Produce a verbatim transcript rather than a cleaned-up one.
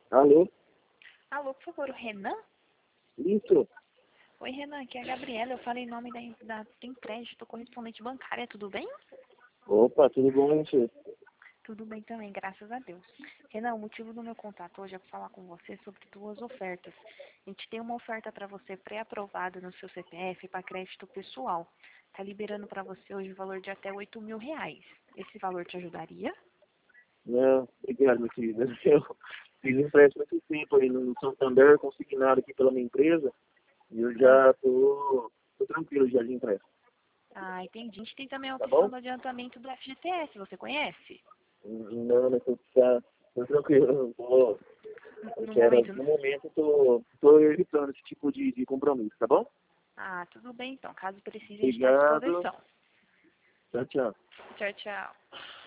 Alô? Alô, por favor, o Renan? Isso. Oi, Renan, aqui é a Gabriela. Eu falei em nome da, da Tem Crédito, correspondente bancária, tudo bem? Opa, tudo bom, gente? Tudo bem também, graças a Deus. Renan, o motivo do meu contato hoje é para falar com você sobre duas ofertas. A gente tem uma oferta para você pré-aprovada no seu C P F para crédito pessoal. Está liberando para você hoje o valor de até oito mil reais. Esse valor te ajudaria? Não, obrigado, meu querido. Eu fiz um empréstimo muito tempo aí no Santander, consignado aqui pela minha empresa, e eu Ah, já tô, tô tranquilo já de empréstimo, ah, entendi. A gente tem também a tá opção bom? do adiantamento do F G T S, você conhece? Não, não tô, tá, tô tranquilo, não tô, eu No quero, momento. no momento, tô, tô evitando esse tipo de, de compromisso, tá bom? Ah, tudo bem então. Caso precise, a gente está à Obrigado, disposição. tchau, tchau. Tchau, tchau.